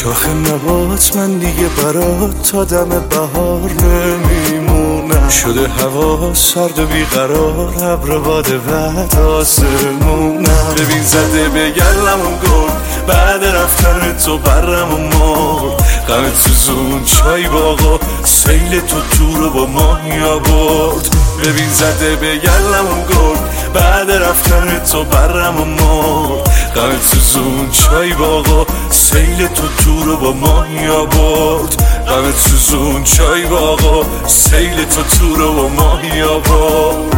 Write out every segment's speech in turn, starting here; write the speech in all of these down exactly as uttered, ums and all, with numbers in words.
شاخ نبات من دیگه برات تا دم بهار نمیمونم. شده هوا سرد و بیقرار، ابر باد بعد آسمونم. ببین زده به گلمون گل، بعد رفتن تو برم و مرد. غم تو زون چای باغا، سیل تو تو رو با ماهی آورد. ببین زده به گلمون گل، بعد رفتن تو برم و مرد. غم تو زون چای باغا، سیل تو تو رو با ماهی آورد. غم تو زون چای باغا، سیل تو تو رو با ماهی آورد.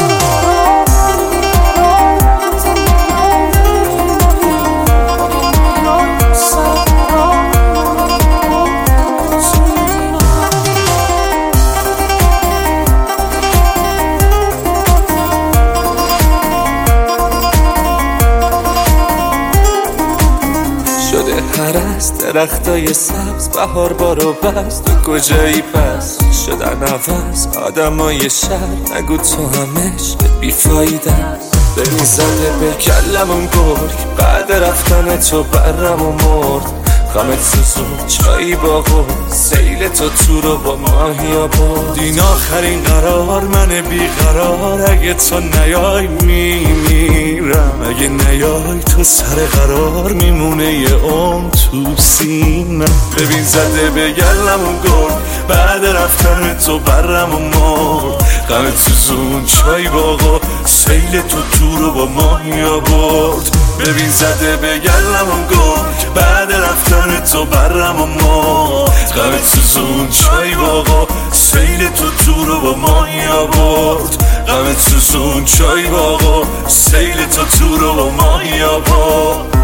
شده هرست درختای سبز، بهار بارو بست. تو کجایی پس؟ شدن عوض آدمای شهر، نگو تو همش بیفایده است. ببین زده به کلمون گرگ، بعد رفتن تو برم و مرد. غمت سوزون چایی باغو، سیل تو تو رو با ماهی آورد. این آخرین قرار من بیقرار، اگه تو نیای میمیرم. اگه نیای تو سر قرار، میمونه یه عمر تو سینم. ببین زده به گلمون گل، بعد رفتن تو برم و مرد. غمت سوزون چای باغو، سیل تو تو رو با ماهی آورد. ببین زده به گلمون گل، بعد رفتن تو برم و مرد. غمت سوزون چای باغا، سیل تو تو رو با ماهی آورد. غمت سوزون چای باغا، سیل تو تو رو با ماهی آورد.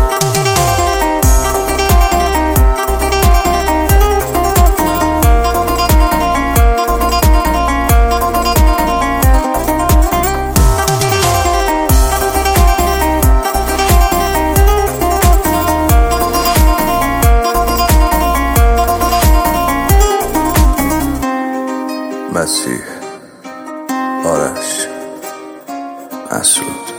مسیح، آرش، مسعود.